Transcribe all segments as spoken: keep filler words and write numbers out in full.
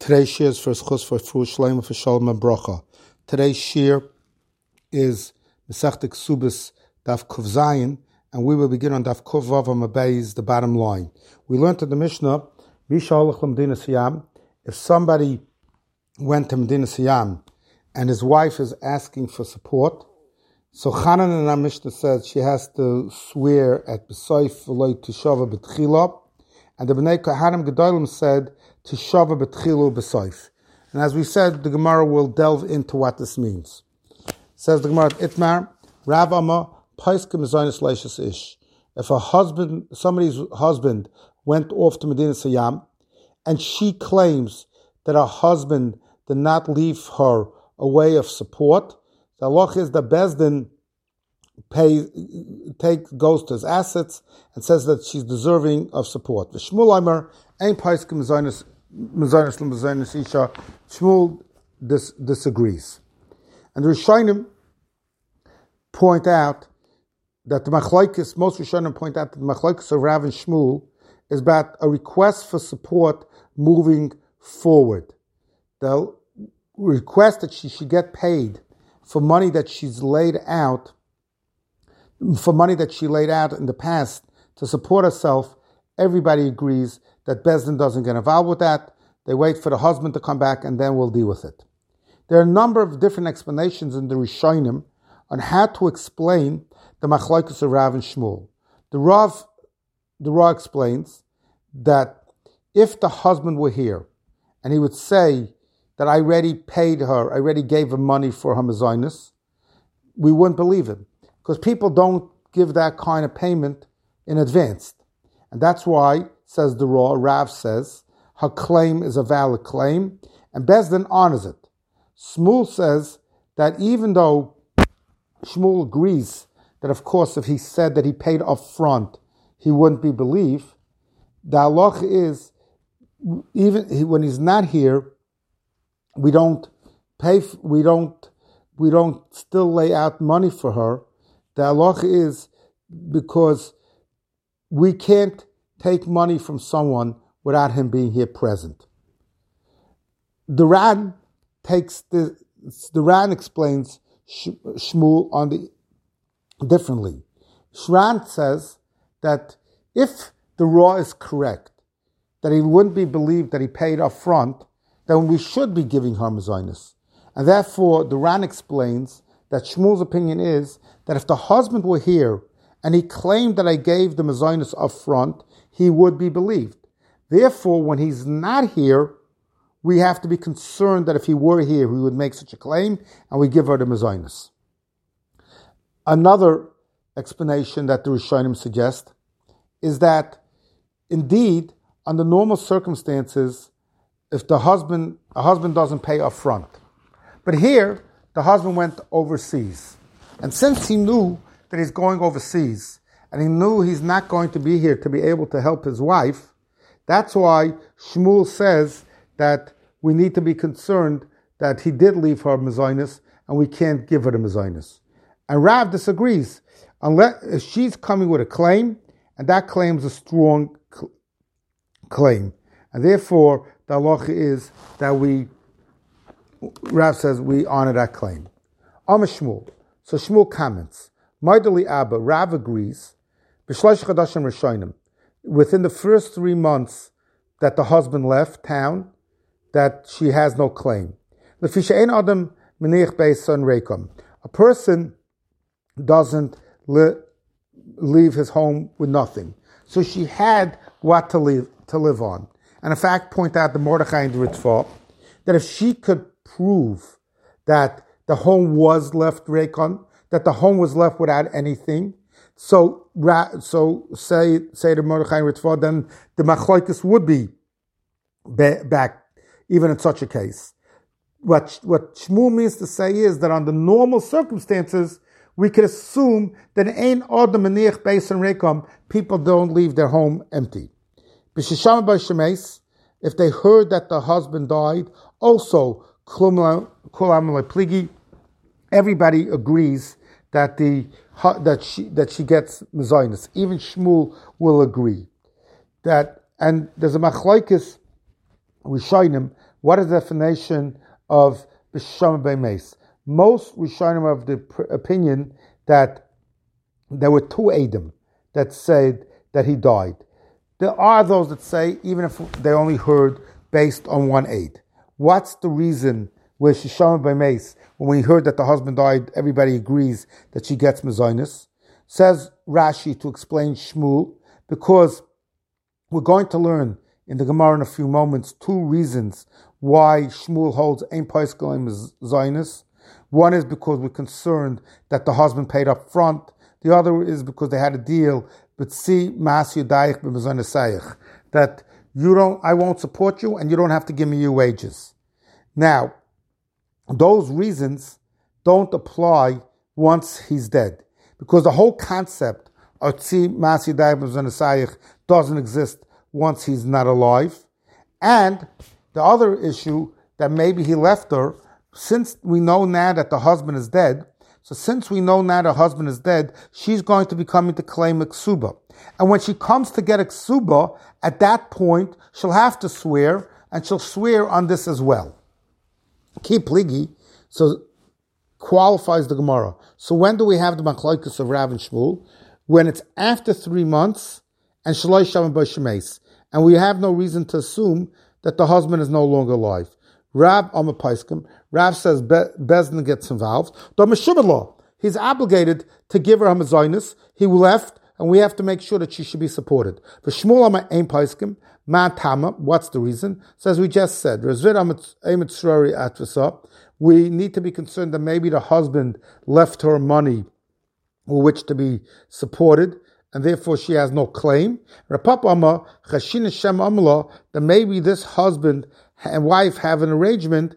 Today's shir is for Schus for Fru Shleima for Shalom and Bracha. Today's shir is Masechta Ksubis Daf Kuf Zayin, and we will begin on Daf Kuf Vav Amabeis, the bottom line. We learned in the Mishnah, Mishalach Medina Siyam, if somebody went to Medina Siyam and his wife is asking for support, so Chanan in our Mishnah says she has to swear at B'Soif V'loi Tishava B'Tchila, and the B'nai Kohanim Gedolim said Tishava B'Tchilu B'Soif. And as we said, the Gemara will delve into what this means. Says the Gemara, Itmar, Rav Amma, Paiskim Zonis Leishas Ish. If a husband, somebody's husband went off to Medina Siyam, and she claims that her husband did not leave her a way of support, the halach is that Bezdin pay, take, goes to his assets and says that she's deserving of support. The Shmuel Aimer, Ein Paiskim Zonis Mezonos l'mezonos isha. Shmuel dis, disagrees, and the Rishonim point out that the machlokes, most Rishonim point out that the machlokes of Rav and Shmuel is about a request for support moving forward. The request that she should get paid for money that she's laid out, for money that she laid out in the past to support herself. Everybody agrees that Bezdin doesn't get involved with that. They wait for the husband to come back and then we'll deal with it. There are a number of different explanations in the Rishonim on how to explain the machlokes of Rav and Shmuel. The Rav, the Rav explains that if the husband were here and he would say that I already paid her, I already gave her money for her mezainis, we wouldn't believe him, because people don't give that kind of payment in advance. And that's why, says the Rav, Rav says, her claim is a valid claim, and Bezdin honors it. Shmuel says that even though Shmuel agrees that, of course, if he said that he paid up front, he wouldn't be believed, the halach is, even when he's not here, we don't pay, we don't, we don't still lay out money for her. The halach is because we can't take money from someone without him being here present. The Ran takes the the Ran explains Shmuel on the differently. Shran says that if the Raw is correct, that he wouldn't be believed that he paid up front, then we should be giving her mezainis. And therefore, the Ran explains that Shmuel's opinion is that if the husband were here and he claimed that I gave the mezainis up front, he would be believed. Therefore, when he's not here, we have to be concerned that if he were here, he would make such a claim, and we give her the mezainis. Another explanation that the Rishonim suggest is that, indeed, under normal circumstances, if the husband, a husband doesn't pay up front. But here, the husband went overseas. And since he knew that he's going overseas, and he knew he's not going to be here to be able to help his wife, that's why Shmuel says that we need to be concerned that he did leave her mezainis, and we can't give her the mezainis. And Rav disagrees. Unless if she's coming with a claim, and that claim is a strong cl- claim. And therefore, the halacha is that we, Rav says, we honor that claim. Amar Shmuel. So Shmuel comments, Maidali Abba, Rav agrees, B'shlosh chadashim rishonim, within the first three months that the husband left town, that she has no claim. L'fi she'ein adam meniach beison reikom. A person doesn't li- leave his home with nothing. So she had what to live, to live on. And in fact, point out the Mordechai and the Ritva, that if she could prove that the home was left reikon, that the home was left without anything, so so say say the Mordechai and Ritva, then the machlokes would be back, even in such a case. What what Shmuel means to say is that under normal circumstances, we could assume that ein adam meniach beis and rekom, people don't leave their home empty. B'shisham b'shemes, if they heard that the husband died, also kulam pligi, everybody agrees that the that she that she gets mezainis. Even Shmuel will agree that, and there's a machlokes Rishonim, what is the definition of B'Shama B'Meis? Most Rishonim are of the pr- opinion that there were two Edom that said that he died. There are those that say, even if they only heard based on one aid. What's the reason where Shishama B'Meis, when we heard that the husband died, everybody agrees that she gets Mazonis? Says Rashi to explain Shmuel, because we're going to learn in the Gemara in a few moments two reasons why Shmuel holds Ein Paiskel and Mazonis. One is because we're concerned that the husband paid up front. The other is because they had a deal, but see Mas Yudayich B'Mazonisayich, that you don't, I won't support you and you don't have to give me your wages. Now, those reasons don't apply once he's dead, because the whole concept of Tzi Mas Yudayich B'Mazonisayich doesn't exist once he's not alive. And the other issue that maybe he left her, since we know now that the husband is dead, so since we know now the husband is dead, she's going to be coming to claim a ksuba. And when she comes to get a ksuba, at that point, she'll have to swear, and she'll swear on this as well. Ki pligi, so qualifies the Gemara. So when do we have the machlokes of Rav and Shmuel? When it's after three months, and shaloi shavim b'shemeis, and we have no reason to assume that the husband is no longer alive. Rav Amar Paiskim, Rav says Be- Bezdin gets involved. The Meshubah law, he's obligated to give her a mazonis. He left, and we have to make sure that she should be supported. For Shmuel Amar Ein Paiskim, Man Tama, what's the reason? So as we just said, we need to be concerned that maybe the husband left her money with which to be supported, and therefore she has no claim. Rapap Amar Chashin Shem Amla, that maybe this husband and wife have an arrangement,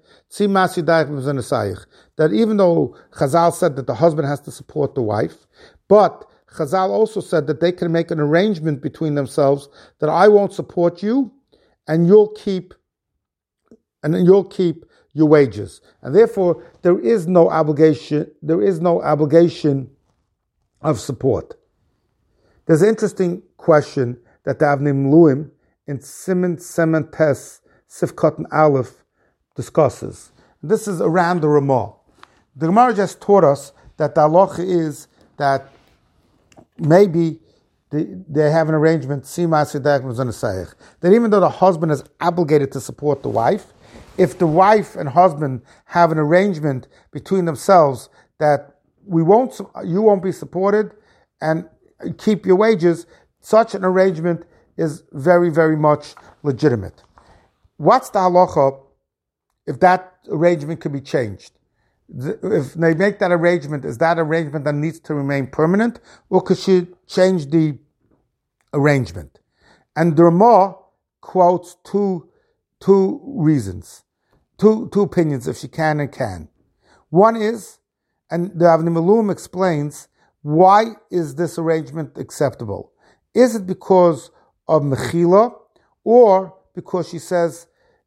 that even though Chazal said that the husband has to support the wife, but Chazal also said that they can make an arrangement between themselves that I won't support you, and you'll keep, and then you'll keep your wages, and therefore there is no obligation. There is no obligation of support. There's an interesting question that the Avnei Miluim in Siman Semen Tes Sifkat and Aleph discusses. This is around the Ramah. The Gemara just taught us that the halacha is that maybe they, they have an arrangement, that even though the husband is obligated to support the wife, if the wife and husband have an arrangement between themselves that we won't, you won't be supported and keep your wages, such an arrangement is very, very much legitimate. What's the halacha if that arrangement could be changed? If they make that arrangement, is that arrangement that needs to remain permanent, or could she change the arrangement? And the Ramah quotes two, two reasons, two, two opinions, if she can and can. One is, and the Avnei Miluim explains, why is this arrangement acceptable? Is it because of mechila, or because she says,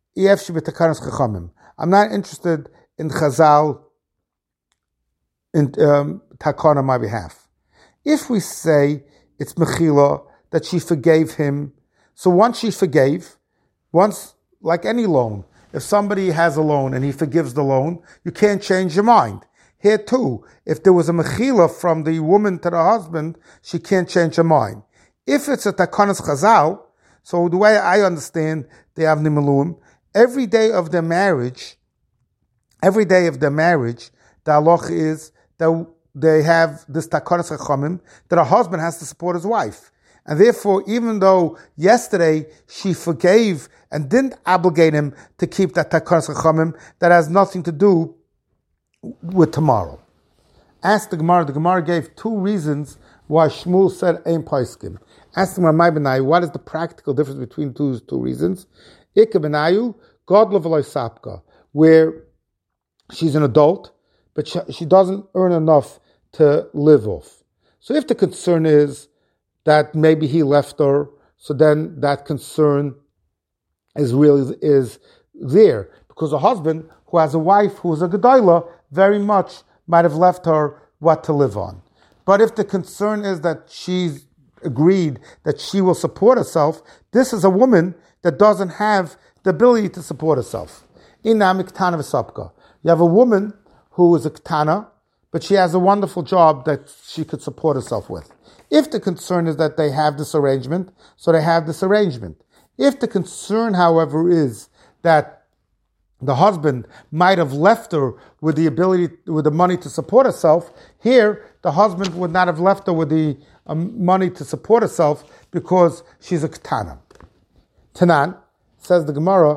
I'm not interested in Chazal in um, takana on my behalf. If we say it's mechila, that she forgave him, so once she forgave, once, like any loan, if somebody has a loan and he forgives the loan, you can't change your mind. Here too, if there was a mechila from the woman to the husband, she can't change her mind. If it's a takanas Chazal, so the way I understand the Avnei Miluim, every day of their marriage, every day of their marriage, the halacha is that they have this takanas chachamim, that a husband has to support his wife. And therefore, even though yesterday she forgave and didn't obligate him to keep that takanas chachamim, that has nothing to do with tomorrow. Ask the Gemara. The Gemara gave two reasons why Shmuel said Ein Paiskim. Ask the Gemara, what is the practical difference between those two reasons? Ika benayu, God v'lo sapka, where she's an adult, but she, she doesn't earn enough to live off. So if the concern is that maybe he left her, so then that concern is really is there, because a husband who has a wife who is a gedolah very much might have left her what to live on. But if the concern is that she's agreed that she will support herself, this is a woman that doesn't have the ability to support herself. Inam Ktana v'Sapka. You have a woman who is a Ktana, but she has a wonderful job that she could support herself with. If the concern is that they have this arrangement, so they have this arrangement. If the concern, however, is that the husband might have left her with the ability, with the money to support herself, here the husband would not have left her with the um, money to support herself because she's a Ktana. Tanan, says the Gemara,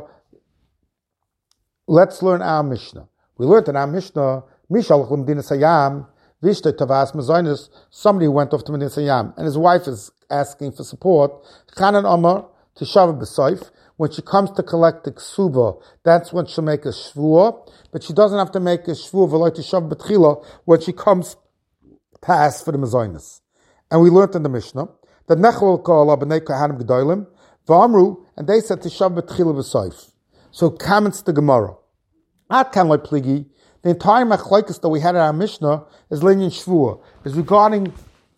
let's learn our Mishnah. We learned in our Mishnah, Mishal Medina Sayam, Vishta Tavas Mazoinus, somebody who went off to Medina Sayam, and his wife is asking for support. Chanan Omar, Tishav B'Soif, when she comes to collect the ksuba, that's when she'll make a shvua, but she doesn't have to make a shvua v'loy Tishav B'Tchila when she comes to ask for the Mazoinus. And we learned in the Mishnah that Nechol Ka'ala B'nei Kohanim Gedolim, V'amru, and they said Tishav B'Tchila B'Soif. So comments the Gemara. At Kanloi Pligi, the entire machlokes that we had in our Mishnah is Linyan Shvua, is regarding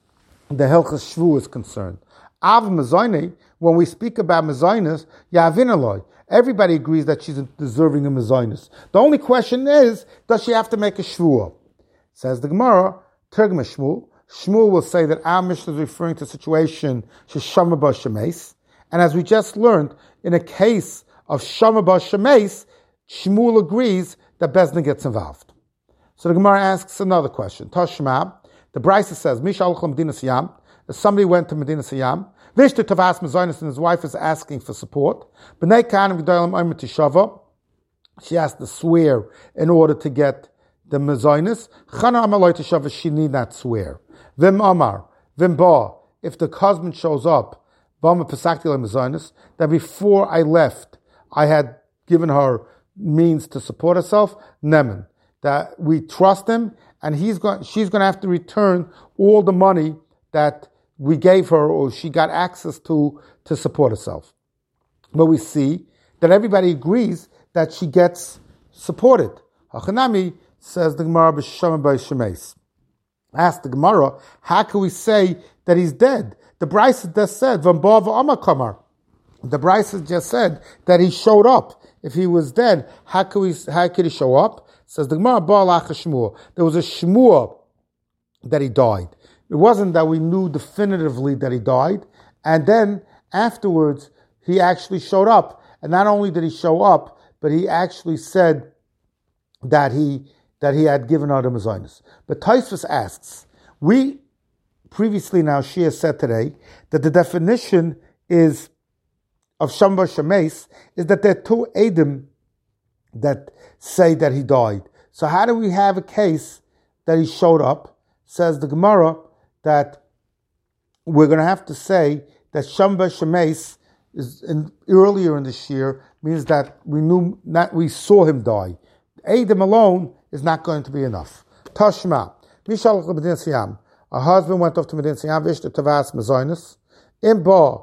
the Hilchas Shvua is concerned. Av Mazoini, when we speak about Mazoinus, Yavin Eloi, everybody agrees that she's deserving of Mazoinus. The only question is, does she have to make a Shvua? Says the Gemara, Tergma Shmuel, Shmuel will say that our Mishnah is referring to a situation Sheshama Ba Shemes, and as we just learned, in a case of Shama Ba Shemes, Shmuel agrees that Bezdin gets involved. So the Gemara asks another question. Tashma, the Brisa says, Mishal Medina Siyam, if somebody went to Medina Siyam, Vishta Tavas Mazoinus, and his wife is asking for support. B'nei Kanim Gedolim Omer Tishava, she has to swear in order to get the Mazoinus. Chana Amaloi Tishava, she need not swear. Vim Amar, Vim Ba, if the husband shows up, Bama Pesakti Mazoinus, that before I left, I had given her means to support herself, Nemen, that we trust him, and he's going, she's going to have to return all the money that we gave her or she got access to to support herself. But we see that everybody agrees that she gets supported. Hachanami, says the Gemara, B'Shama B'Shemes. Ask the Gemara, how can we say that he's dead? The Brisa just said, V'Mba V'Amar Kamar. The Brisa just said that he showed up. If he was dead, how could we? How could he show up? Says the Gemara, Ba'alach Shmuel. There was a Shmuel that he died. It wasn't that we knew definitively that he died, and then afterwards he actually showed up. And not only did he show up, but he actually said that he that he had given out a Mazoinus. But Tosfos asks, we previously now Shia said today that the definition is of Shamba Shemes is that there are two Edom that say that he died. So how do we have a case that he showed up? Says the Gemara that we're going to have to say that Shamba Shemes is in, earlier in this year means that we knew not we saw him die. Edom alone is not going to be enough. Tashma, Mishal Medina Siyam. A husband went off to Medina Siyam, Vishta Tavas Mazoinus, in Ba.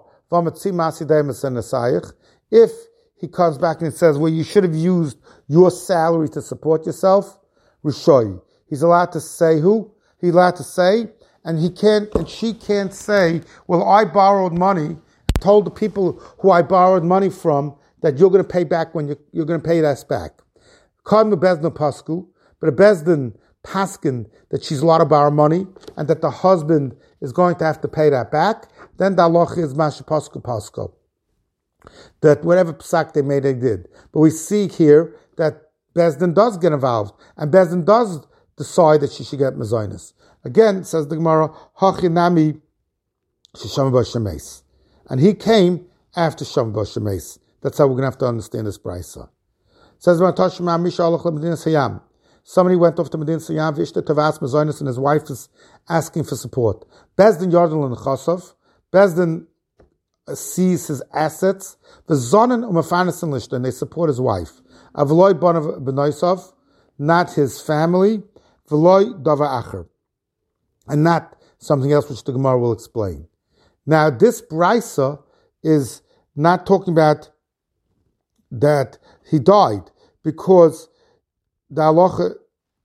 If he comes back and says, well, you should have used your salary to support yourself, Rishoy. He's allowed to say who? He's allowed to say, and he can't, and she can't say, well, I borrowed money, told the people who I borrowed money from that you're going to pay back when you're, you're going to pay us back. Called me Bezdin Pasku, but a Bezdin Paskin that she's allowed to borrow money and that the husband is going to have to pay that back. Then the halacha is Masha Pasku Pasko. That whatever psak they made, they did. But we see here that Bezdin does get involved, and Bezdin does decide that she should get Mazoinus. Again, says the Gemara, Hachinami Sheshama B'Shemes. And he came after Shama B'Shemes. That's how we're going to have to understand this brisa. Says Tashma Misha Alach Medina Sayam. Somebody went off to Medina Sayam, Vishta Tavas Mazoinus, and his wife is asking for support. Bezdin Yardal and Chasov. Bezdin sees his assets. V'zonin u'mafanis and lishta, and they support his wife. Avloy banav b'noisov, not his family. V'loy davar acher, and not something else which the Gemara will explain. Now, this brisa is not talking about that he died, because the halacha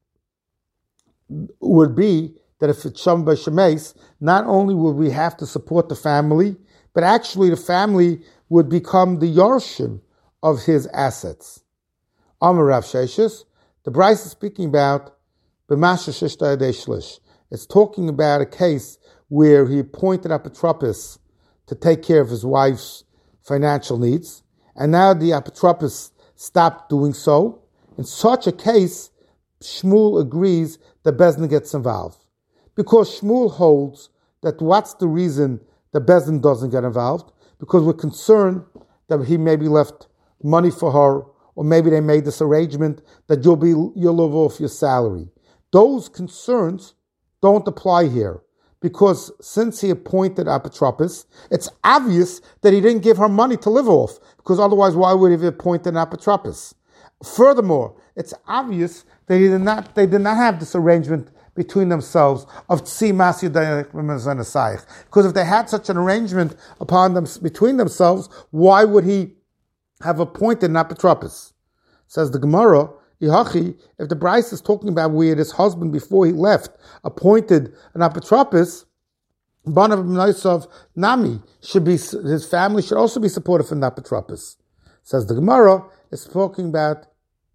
would be that if it's Sham B'Shemes, not only would we have to support the family, but actually the family would become the Yarshim of his assets. Amar Rav Sheshes, the Bryce is speaking about b'masha shishta yadei shlish. It's talking about a case where he appointed apotropos to take care of his wife's financial needs, and now the apotropos stopped doing so. In such a case, Shmuel agrees that Bezdin gets involved. Because Shmuel holds that what's the reason that Bezdin doesn't get involved? Because we're concerned that he maybe left money for her, or maybe they made this arrangement that you'll be you'll live off your salary. Those concerns don't apply here, because since he appointed apotropos, it's obvious that he didn't give her money to live off, because otherwise why would he have appointed an apotropos? Furthermore, it's obvious that he did not, they did not have this arrangement between themselves of tzi mas yadayach, because if they had such an arrangement upon them between themselves, why would he have appointed an apotropos? Says the Gemara, Ihachi, if the Bryce is talking about where his husband before he left appointed an apotropos, Banav B'Nosav Nami should be, his family should also be supportive in the apotropos. Says the Gemara, is talking about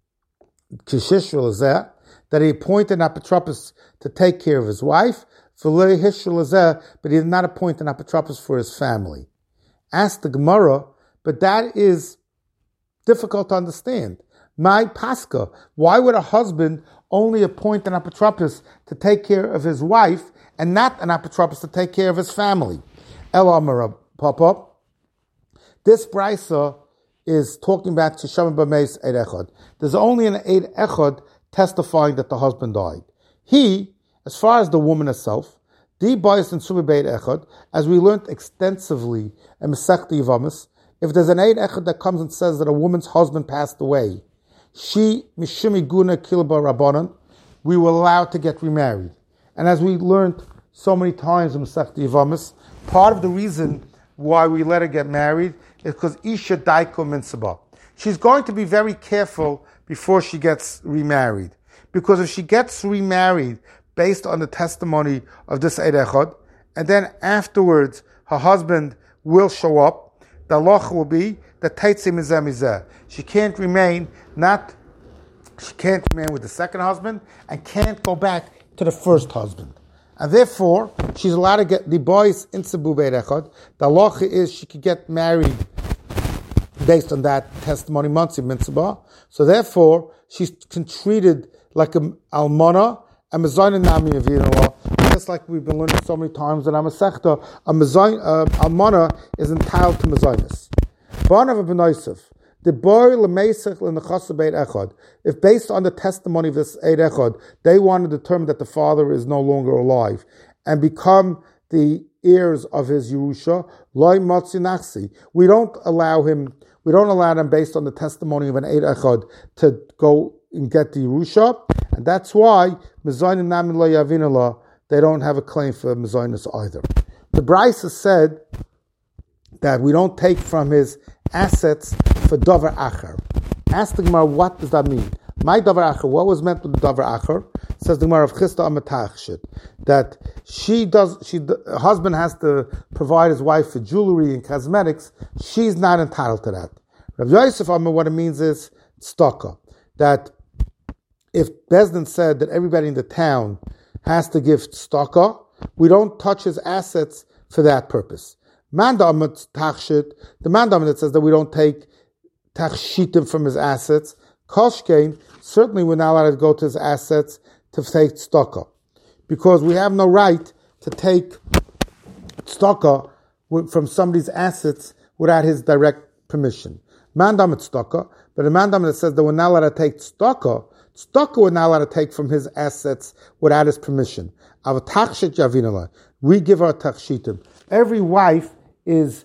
Kishishul Azeh, that he appointed an apotropos to take care of his wife, but he did not appoint an apotropos for his family. Ask the Gemara, but that is difficult to understand. My Pascha, why would a husband only appoint an apotropos to take care of his wife and not an apotropos to take care of his family? El Amar Papa. This brisa is talking about Sheshama B'Meis Eid Echad. There's only an Eid Echad testifying that the husband died. He, as far as the woman herself, Di Bayis and Subi Beit Echad, as we learned extensively in Masechta Yevamos, if there's an Eid Echad that comes and says that a woman's husband passed away, she mishumi guna kilba rabbanon, we were allowed to get remarried. And as we learned so many times in Masechta Yevamos, part of the reason why we let her get married is because isha daiko minsaba. She's going to be very careful before she gets remarried, because if she gets remarried based on the testimony of this Eid Echad, and then afterwards her husband will show up, the halacha will be that teitzi mizeh mizeh. She can't remain not, she can't remain with the second husband and can't go back to the first husband. And therefore, she's allowed to get the boys in Sebu Beit Echad. The halacha is she could get married based on that testimony, Mansi Mitzvah. So therefore, she's treated like an almana, a mezayna nami of law. Just like we've been learning so many times in Amasechta, a mezayna, uh, almana is entitled to mezaynas. Banav B'Nosav, the boy lemeisach l'nechasa Beit Echad. If based on the testimony of this Eid Echad, they want to determine that the father is no longer alive and become the heirs of his Yerusha, loy matzi nachsi. We don't allow him. We don't allow them based on the testimony of an Eid Echad to go and get the Yerusha, and that's why mezayna nami lo yavinala, they don't have a claim for mezaynas either. The Bryce has said that we don't take from his assets for davar acher. Ask the Gemara, what does that mean? My davar acher, what was meant with the davar acher? Says the Gemara of Chista Amatachshit, that she does, she, the husband has to provide his wife for jewelry and cosmetics. She's not entitled to that. Rav Yosef Amar, what it means is tzedakah, that if Bezdin said that everybody in the town has to give tzedakah, we don't touch his assets for that purpose. Mandamat tachshit, the mandam that says that we don't take tachshitim from his assets, koshkein, certainly we're not allowed to go to his assets to take tzedakah, because we have no right to take tzedakah from somebody's assets without his direct permission. Mandam tzedakah, but a mandam that says that we're not allowed to take tzedakah, tzedakah we're not allowed to take from his assets without his permission. Av tachshit yavinala, we give our tachshitim. Every wife is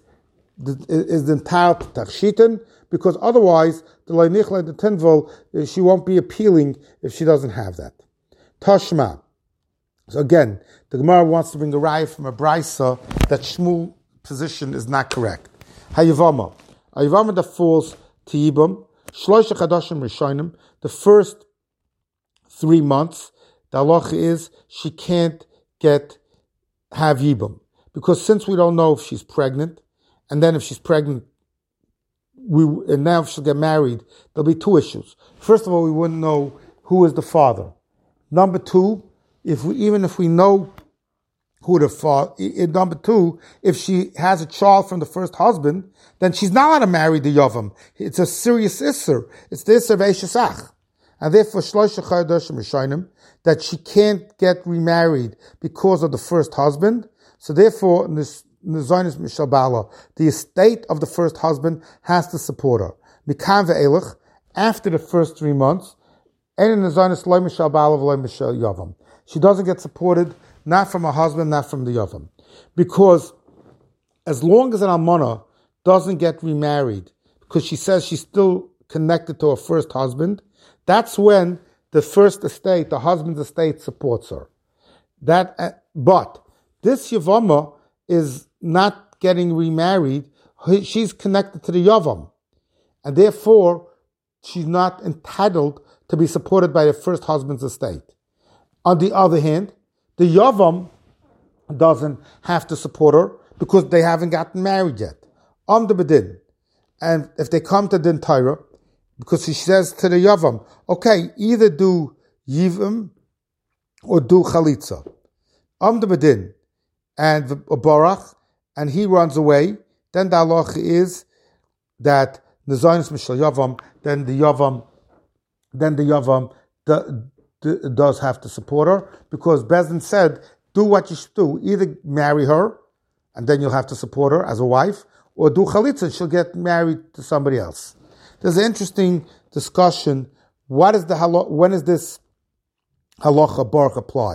is entitled to tachshitim, because otherwise the leinichla the tinvol, she won't be appealing if she doesn't have that. Tashma. So again, the Gemara wants to bring a raya from a brisa that Shmuel's position is not correct. Hayavama. Hayavama that falls to Yibam. Shloisha chadashim rishonim. The first three months, the halacha is she can't get have Yibam. Because since we don't know if she's pregnant, and then if she's pregnant we and now if she'll get married, there'll be two issues. First of all, we wouldn't know who is the father. Number two, if we even if we know who the father, number two, if she has a child from the first husband, then she's not allowed to marry the Yavam. It's a serious Isser. It's the Isser Veishasach. And therefore, Shloisha Chayadoshim Rishonim, that she can't get remarried because of the first husband. So therefore, Nizonis Mishal Bala, the estate of the first husband has to support her. Mikan ve'elach, after the first three months, and Nizonis Lo Mishal Bala v'Lo Mishal Yavam. She doesn't get supported, not from her husband, not from the Yavam. Because as long as an Almana doesn't get remarried, because she says she's still connected to her first husband, that's when the first estate, the husband's estate, supports her. That, uh, but this Yavama is not getting remarried. She's connected to the Yavam. And therefore, she's not entitled to be supported by the first husband's estate. On the other hand, the Yavam doesn't have to support her because they haven't gotten married yet. Om the Bedin. And if they come to Din Torah, because she says to the Yavam, okay, either do Yivim or do Chalitza. Om the Bedin. And the Barach, and he runs away, then the halach is that Nizonis Mishal Yavam, then the Yavam, then the Yavam the, the, does have to support her, because Bezdin said, do what you should do. Either marry her, and then you'll have to support her as a wife, or do Chalitza, she'll get married to somebody else. There's an interesting discussion. What is the halach, when is this halacha baruch apply?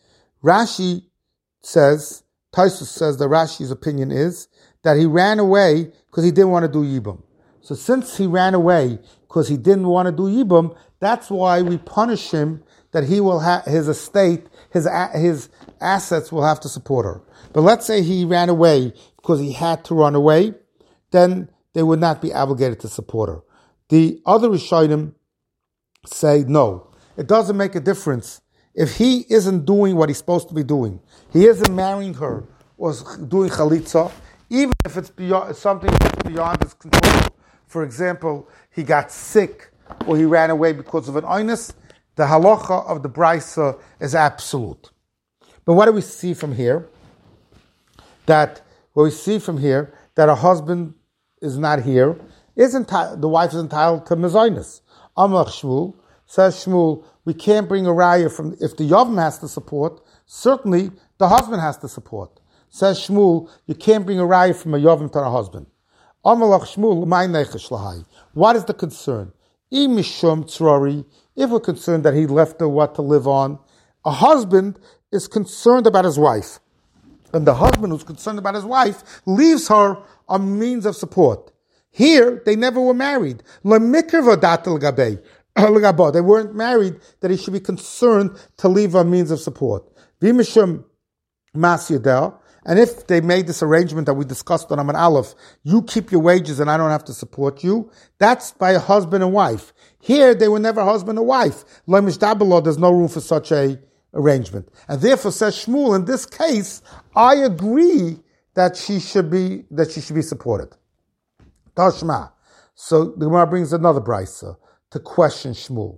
Rashi says, Taisus says that Rashi's opinion is that he ran away because he didn't want to do Yibam. So since he ran away because he didn't want to do Yibam, that's why we punish him, that he will have his estate, his his assets will have to support her. But let's say he ran away because he had to run away, then they would not be obligated to support her. The other Rishonim say no. It doesn't make a difference. If he isn't doing what he's supposed to be doing, he isn't marrying her or doing chalitza, even if it's beyond, something that's beyond his control. For example, he got sick or he ran away because of an oinus, the halacha of the brisa is absolute. But what do we see from here? That what we see from here that a husband is not here, is enti- the wife is entitled to mezainis. Amar Shmuel, says Shmuel, we can't bring a raya from, if the Yavam has to support, certainly the husband has to support. Says Shmuel, you can't bring a raya from a Yavam to a husband. Amar Shmuel, my nechesh lahai. What is the concern? Imishum tzrori, if we're concerned that he left her what to live on, a husband is concerned about his wife. And the husband who's concerned about his wife leaves her a means of support. Here, they never were married. They weren't married, that he should be concerned to leave a means of support. And if they made this arrangement that we discussed on Amman Aleph, you keep your wages and I don't have to support you, that's by a husband and wife. Here, they were never husband and wife. There's no room for such a arrangement. And therefore, says Shmuel, in this case, I agree that she should be, that she should be supported. Tashma. So the Gemara brings another brisa to question Shmuel.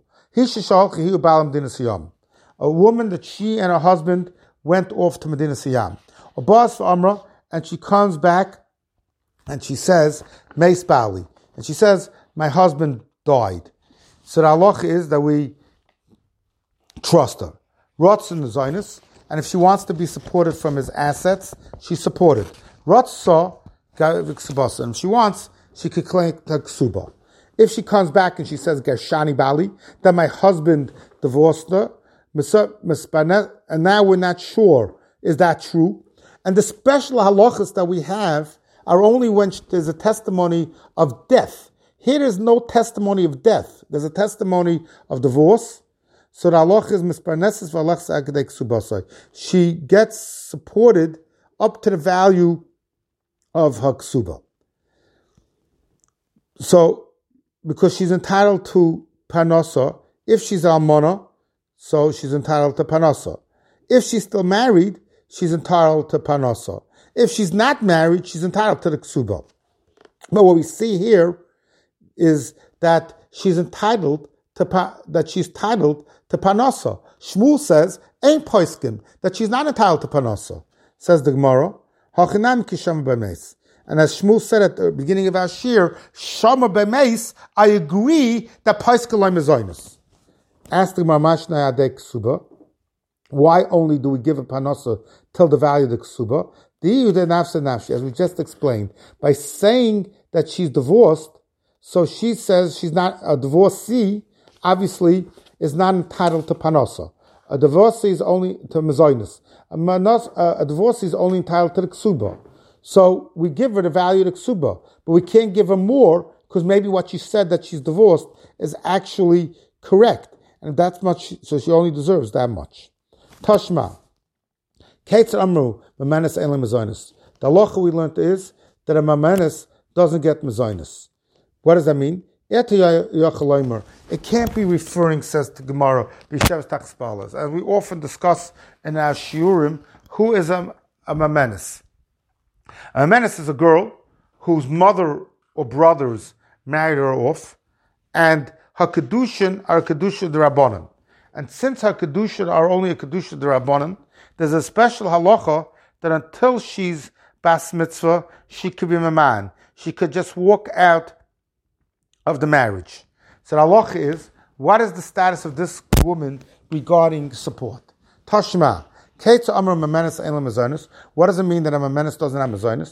A woman that she and her husband went off to Medina Siyam. Amra, and she comes back and she says, Meis Bali. And she says, my husband died. So the halach is that we trust her. Rotzen the Zionist, and if she wants to be supported from his assets, she's supported. Rotzah, and if she wants, she could claim ksuba. If she comes back and she says Gershani Bali, then my husband divorced her, and now we're not sure, is that true? And the special halachas that we have are only when there's a testimony of death. Here there's no testimony of death. There's a testimony of divorce. So the halach is misparneses v'alach agdei ksubasai. She gets supported up to the value of her ksuba. So, because she's entitled to panasa, if she's almana, so she's entitled to panasa. If she's still married, she's entitled to panasa. If she's not married, she's entitled to the ksuba. But what we see here is that she's entitled to pa- that she's entitled to Panasa. Shmuel says, ain't poiskim, that she's not entitled to Panasa. Says the Gemara, Hachinam kisham b'meis. And as Shmuel said at the beginning of our shir, Shama b'meis, I agree that poiskalai mezoinus. Ask the Gemara, Mashnai adei ksuba, why only do we give a Panasa till the value of the ksuba? As we just explained, by saying that she's divorced, so she says she's not a divorcee, obviously is not entitled to Panasa. A divorcee is only to Mezoinus. A, manos, uh, a divorcee is only entitled to the Ksuba. So we give her the value of the Ksuba, but we can't give her more because maybe what she said that she's divorced is actually correct. And that's much, so she only deserves that much. Tashma. Keitzer Amru, Mamenes Eilim Mezoinus. The halacha we learned is that a Mamenes doesn't get Mezoinus. What does that mean? It can't be referring, says the Gemara, B'Shev Takspalas. As we often discuss in our shiurim, who is a, a Mamenes? A Mamenes is a girl whose mother or brothers married her off, and her Kedushin are Kedushin D'Rabbanan. And since her Kedushin are only a Kedushin D'Rabbanan, there's a special halacha that until she's bas mitzvah, she could be a man. She could just walk out of the marriage. So the halacha is, what is the status of this woman regarding support? Tashma. What does it mean that a Mamenes doesn't have Mezoinus?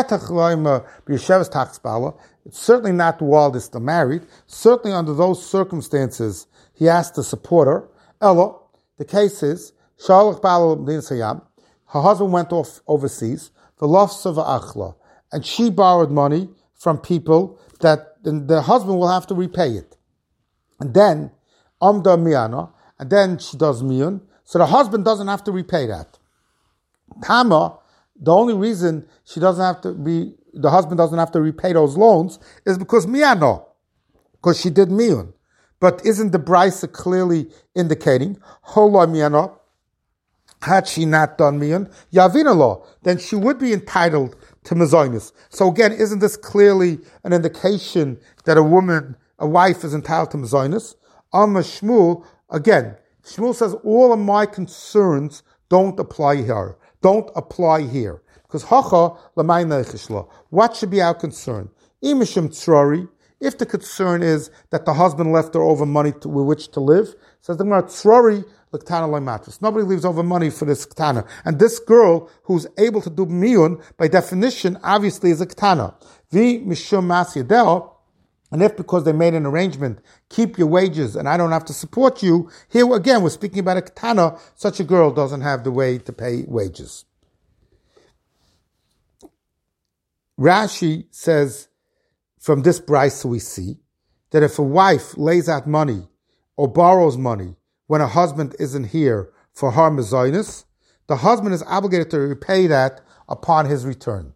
It's certainly not while they're still married. Certainly under those circumstances, he has to support her. Ella, the case is, her husband went off overseas, and she borrowed money from people that the husband will have to repay it. And then, Amda Miyana, and then she does Miyun, so the husband doesn't have to repay that. Tama, the only reason she doesn't have to be, the husband doesn't have to repay those loans is because Miyano, because she did Miyun. But isn't the Brisa clearly indicating, Hola Miyano, had she not done Miyun, Yavina law, then she would be entitled to Mezoinus. So again, isn't this clearly an indication that a woman, a wife is entitled to Mezoinus? Amma Shmuel, again, Shmuel says, all of my concerns don't apply here. Don't apply here. Because hacha l'may neichishla. What should be our concern? Imishim tzrari, if the concern is that the husband left her over money to, with which to live, says the Gemara, tzrari l'ktana lo'matris. Nobody leaves over money for this ktana. And this girl who's able to do miyun, by definition, obviously is a ktana. Vi mishum mas yadeh. And if because they made an arrangement, keep your wages and I don't have to support you, here again we're speaking about a ketana, such a girl doesn't have the way to pay wages. Rashi says, from this brisa we see, that if a wife lays out money or borrows money when her husband isn't here for her mezoinus, the husband is obligated to repay that upon his return.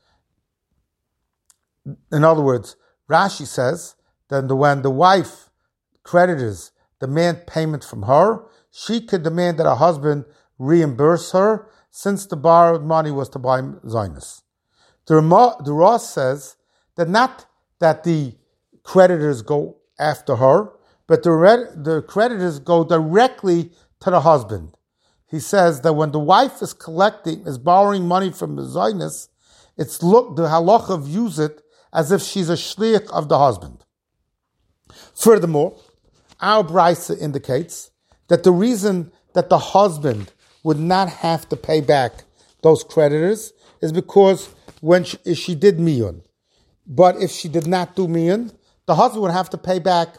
In other words, Rashi says that when the wife, creditors, demand payment from her, she could demand that her husband reimburse her since the borrowed money was to buy Zionus. The Rosh says that not that the creditors go after her, but the, the creditors go directly to the husband. He says that when the wife is collecting, is borrowing money from the Zionus, it's look, the halacha views it as if she's a shliach of the husband. Furthermore, our brisa indicates that the reason that the husband would not have to pay back those creditors is because when she, if she did miyun. But if she did not do miyun, the husband would have to pay back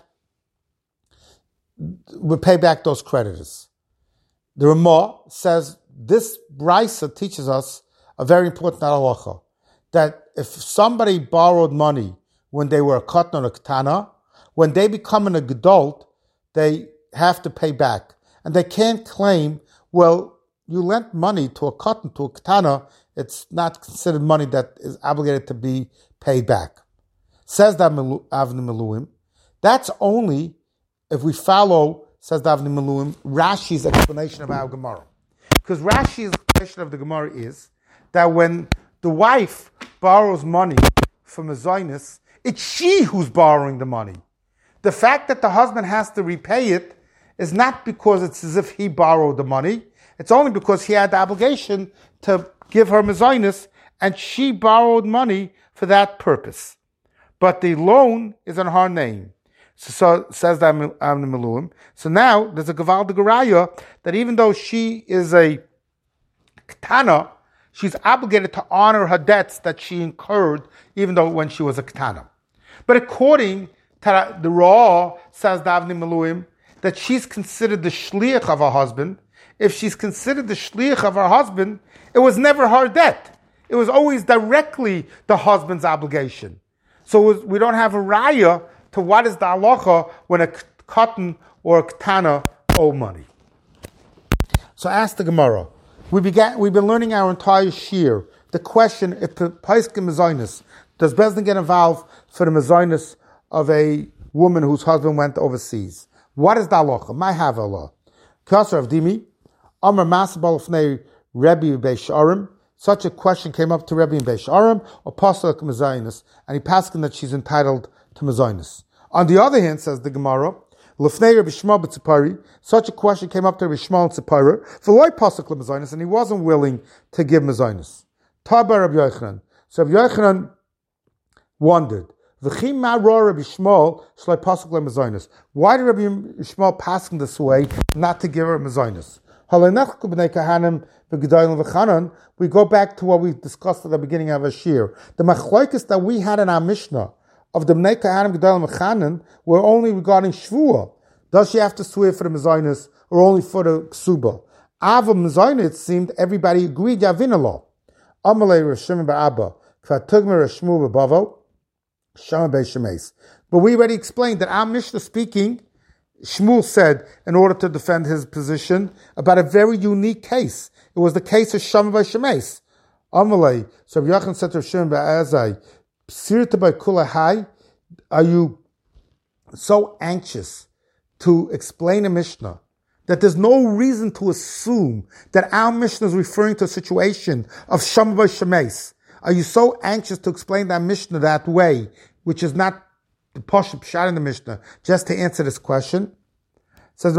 would pay back those creditors. The Ramah says this brisa teaches us a very important halacha, that if somebody borrowed money when they were a katan or a ketana, when they become an adult, they have to pay back. And they can't claim, well, you lent money to a katan, to a ketana, it's not considered money that is obligated to be paid back. Says the Avnei Miluim, that's only if we follow, says the Avnei Miluim, Rashi's explanation of our Gemara. Because Rashi's explanation of the Gemara is that when the wife borrows money from a Zionist, It's she who's borrowing the money. The fact that the husband has to repay it is not because it's as if he borrowed the money. It's only because he had the obligation to give her mezainis, and she borrowed money for that purpose. But the loan is on her name. So, so says the Meluim. So now there's a Gavaldig Raya that even though she is a Ketana, she's obligated to honor her debts that she incurred, even though when she was a Ketana. But according to the Ra, says the Avnei Meluim, that she's considered the shliach of her husband. If she's considered the shliach of her husband, it was never her debt. It was always directly the husband's obligation. So it was, we don't have a raya to what is the halacha when a katan or a ketana owe money. So ask the Gemara. We began, we've been learning our entire shir. The question, if the paiskim mezainis, does Bezdin get involved for the mezainis of a woman whose husband went overseas? What is the halacha? My havala. Kasser of Dimi, Amar Masabal Fnei Rebbe Beisharim. Such a question came up to Rebbe in Beisharim, or Pasuk Mezainis, and he passed that she's entitled to Mezainis. On the other hand, says the Gemara, Lefnei Rebbe Shmuel B'Tzipari, such a question came up to Rebbe Shmuel and Tzipara, V'loi Pasuk Mezainis, and he wasn't willing to give Mezainis. Tabar Rebbe Yochanan. So Rebbe Yochanan wondered, Why did Rabbi Shmuel pass this way not to give her mezainis? We go back to what we discussed at the beginning of our shir. The machlokes that we had in our Mishnah of the Bnei Kahanim Gedalim Mechanan were only regarding Shvuah. Does she have to swear for the mezainis or only for the ksuba? Ava mezainis, it seemed everybody agreed Yavinallah. Amalei Rishim Ba'abba Kvatugmer Rishmu B'Bavo. But we already explained that our Mishnah speaking, Shmuel said, in order to defend his position, about a very unique case. It was the case of Shama by Shemes. Amalei, so Yachan said to Shimon Ba'azai, Sirta by Kulahai, are you so anxious to explain a Mishnah that there's no reason to assume that our Mishnah is referring to a situation of Shama by Shemes? Are you so anxious to explain that Mishnah that way, which is not the Pashup Pshat in the Mishnah, just to answer this question? It says,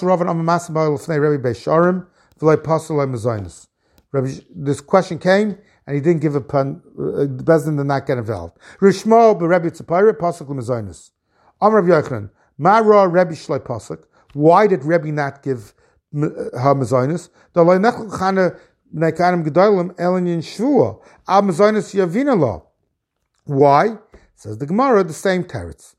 this question came, and he didn't give a pun, uh, the Bezdin did not get involved. Rishmo b'Rebbe Tzipora, Pasuk l'Mezainis. Amar Rabbi Yochanan, Ma ra Rebbe Shloi Pasuk. Why did Rebbe not give her Mezainis? Why? Says the Gemara, the same teretz.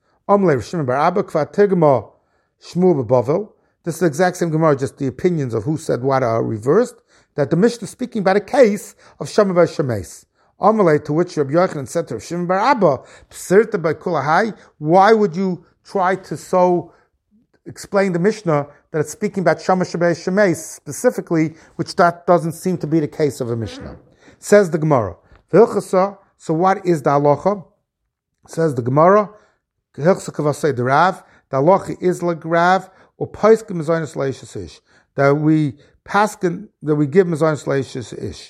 This is the exact same Gemara, just the opinions of who said what are reversed. That the Mishnah is speaking about a case of Shama bar Shemes. Amalei, to which Rabbi Yochanan said to Shimon bar Abba, Psirta by Kulahai, why would you try to so explain the Mishnah that it's speaking about Shama bar Shemes specifically, which that doesn't seem to be the case of a Mishnah? Says the Gemara. So what is the halacha? Says the Gemara, the halacha is like Rav, or paiskim mezainis leishis ish, that we paskin, that we give mezainis leishis ish.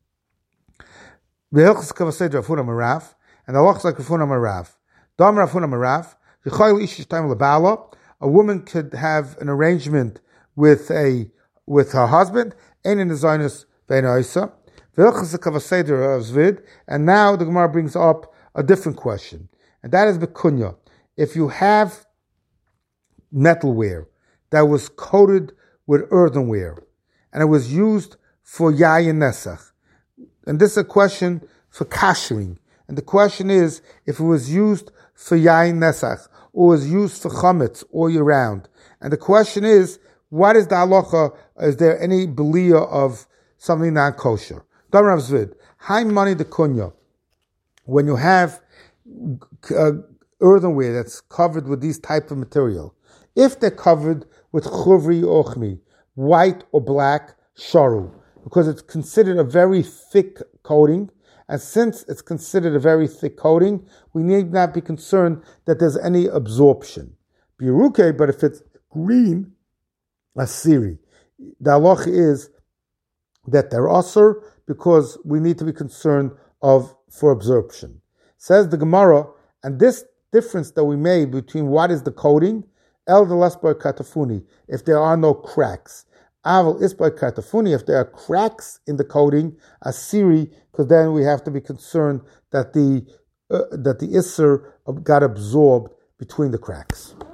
The halacha kavasei Rav Huna Marav, and the halacha like Rav Huna Marav. Dam Rav Huna Marav, yichayil ish time lebala. A woman could have an arrangement with a with her husband, ein in mezainis ve'naisa. And now the Gemara brings up a different question, and that is the kunya. If you have metalware that was coated with earthenware, and it was used for yayin nesach, and this is a question for kashering, and the question is, if it was used for yayin nesach, or was used for chametz all year round, and the question is, what is the halacha? Is there any belia of something non-kosher? Damar Zvid, high money the kunya. When you have uh, earthenware that's covered with these type of material, if they're covered with chuvri ochmi, white or black sharu, because it's considered a very thick coating, and since it's considered a very thick coating, we need not be concerned that there's any absorption. Biruke, but if it's green, asiri, the halacha is that they're asur, because we need to be concerned of for absorption. Says the Gemara, And this difference that we made between what is the coating, el de lasbar katafuni, if there are no cracks. Aval isbar katafuni, if there are cracks in the coating, asiri, because then we have to be concerned that the uh, that the isser got absorbed between the cracks.